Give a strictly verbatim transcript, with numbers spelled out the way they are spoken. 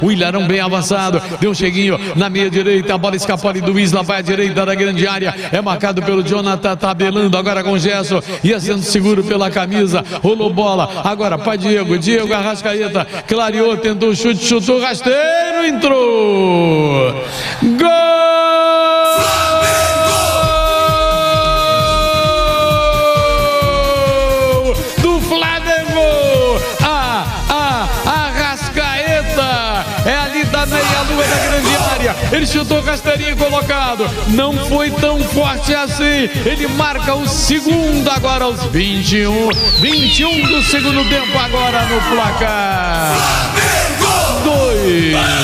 O Ilharão bem avançado, deu um cheguinho na meia direita, a bola escapou ali do Isla, vai à direita da grande área, é marcado pelo Jonathan, tabelando agora com o Gerson, ia sendo seguro pela camisa, rolou bola, agora para Diego, Diego Arrascaeta, clareou, tentou o chute, chutou, rasteiro, entrou, gol! É ali da meia-lua da grande área. Ele chutou rasteirinho colocado. Não foi tão forte assim. Ele marca o segundo agora aos vinte e um. vinte e um do segundo tempo agora no placar. Dois.